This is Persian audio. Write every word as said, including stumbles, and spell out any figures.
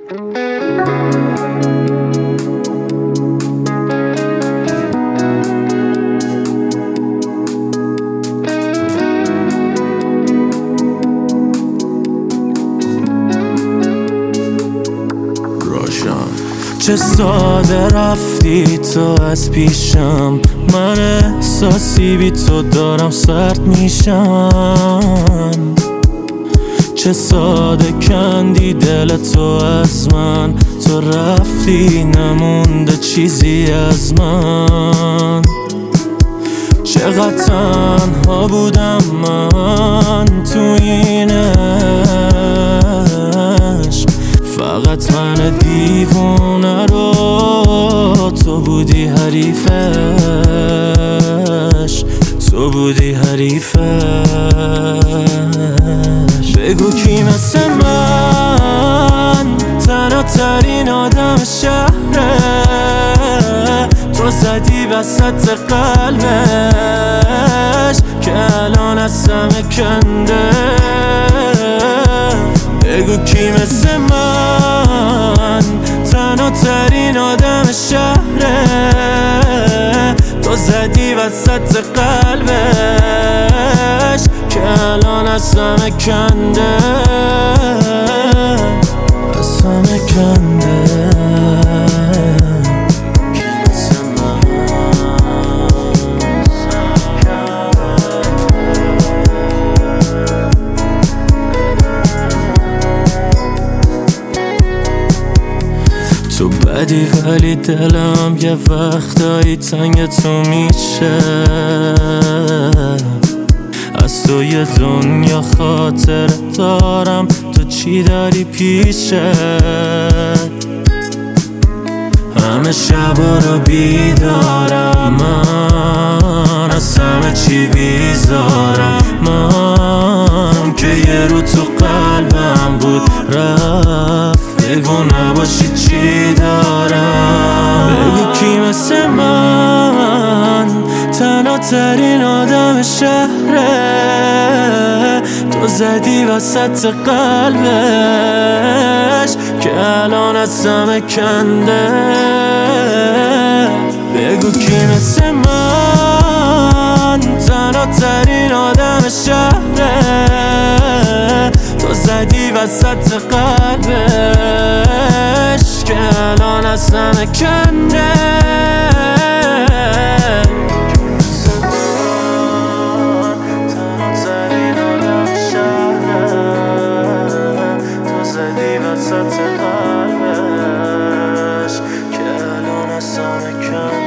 چه ساده رفتی تو از پیشم، من احساسی بی تو دارم سرد میشم. چه ساده کندی دل تو از من، تو رفتی نمونده چیزی از من. چقدر تنها بودم من تو این عشق، فقط من دیوونه رو تو بودی حریفش، تو بودی حریفش. بگو کی مثل من تنها ترین آدم شهره، تو زدی وسط قلبش که الان از همه کنده. بگو کی مثل من تنها ترین آدم شهره، تو زدی وسط قلبش که الان از همه کنده، از همه کنده. تو بدی ولی دلم یه وقتایی تنگ تو میشه، از تو یه دنیا خاطر دارم، تو چی داری پیشه. همه شبا رو بیدارم من، از همه چی بیزارم من، که یه رو تو قلبم بود رفت. بگو نباشی چی دارم، بگو کی مثل من تنها ترین آدم شهره، تو زدی وسط قلبش که الان از همه کنده. بگو کی مثل من تنها ترین آدم شهره، تو زدی وسط قلبش که الان از همه کنده. تو زدی وسط قلبش که الان از همه کنده.